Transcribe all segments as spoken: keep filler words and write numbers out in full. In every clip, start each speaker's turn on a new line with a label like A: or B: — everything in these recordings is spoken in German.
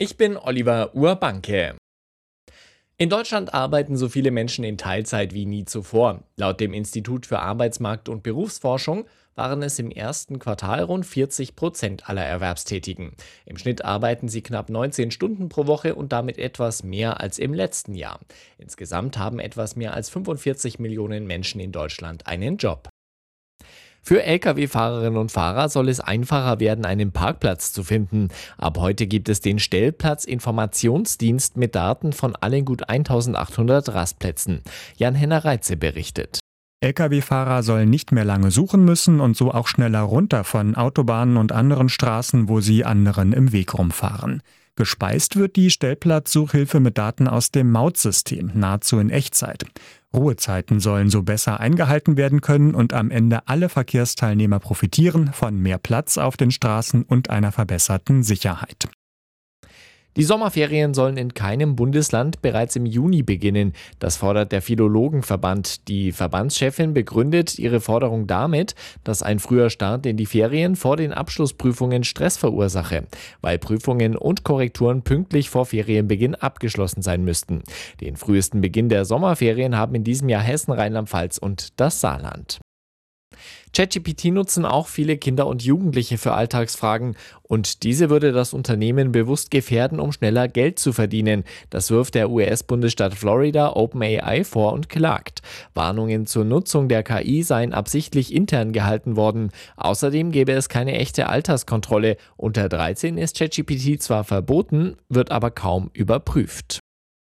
A: Ich bin Oliver Urbanke. In Deutschland arbeiten so viele Menschen in Teilzeit wie nie zuvor. Laut dem Institut für Arbeitsmarkt und Berufsforschung waren es im ersten Quartal rund vierzig Prozent aller Erwerbstätigen. Im Schnitt arbeiten sie knapp neunzehn Stunden pro Woche und damit etwas mehr als im letzten Jahr. Insgesamt haben etwas mehr als fünfundvierzig Millionen Menschen in Deutschland einen Job. Für Lkw-Fahrerinnen und Fahrer soll es einfacher werden, einen Parkplatz zu finden. Ab heute gibt es den Stellplatzinformationsdienst mit Daten von allen gut eintausendachthundert Rastplätzen. Jan-Henner Reitze berichtet.
B: Lkw-Fahrer sollen nicht mehr lange suchen müssen und so auch schneller runter von Autobahnen und anderen Straßen, wo sie anderen im Weg rumfahren. Gespeist wird die Stellplatzsuchhilfe mit Daten aus dem Mautsystem, nahezu in Echtzeit. Ruhezeiten sollen so besser eingehalten werden können und am Ende alle Verkehrsteilnehmer profitieren von mehr Platz auf den Straßen und einer verbesserten Sicherheit.
A: Die Sommerferien sollen in keinem Bundesland bereits im Juni beginnen. Das fordert der Philologenverband. Die Verbandschefin begründet ihre Forderung damit, dass ein früher Start in die Ferien vor den Abschlussprüfungen Stress verursache, weil Prüfungen und Korrekturen pünktlich vor Ferienbeginn abgeschlossen sein müssten. Den frühesten Beginn der Sommerferien haben in diesem Jahr Hessen, Rheinland-Pfalz und das Saarland. ChatGPT nutzen auch viele Kinder und Jugendliche für Alltagsfragen und diese würde das Unternehmen bewusst gefährden, um schneller Geld zu verdienen. Das wirft der U S-Bundesstaat Florida OpenAI vor und klagt. Warnungen zur Nutzung der K I seien absichtlich intern gehalten worden. Außerdem gäbe es keine echte Alterskontrolle. Unter dreizehn ist ChatGPT zwar verboten, wird aber kaum überprüft.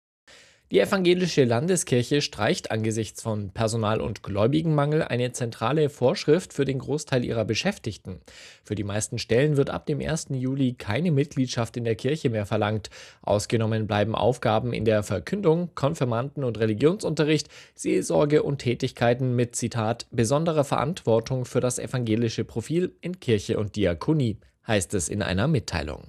A: Die evangelische Landeskirche streicht angesichts von Personal- und Gläubigenmangel eine zentrale Vorschrift für den Großteil ihrer Beschäftigten. Für die meisten Stellen wird ab dem ersten Juli keine Mitgliedschaft in der Kirche mehr verlangt. Ausgenommen bleiben Aufgaben in der Verkündung, Konfirmanden- und Religionsunterricht, Seelsorge und Tätigkeiten mit, Zitat, besonderer Verantwortung für das evangelische Profil in Kirche und Diakonie, heißt es in einer Mitteilung.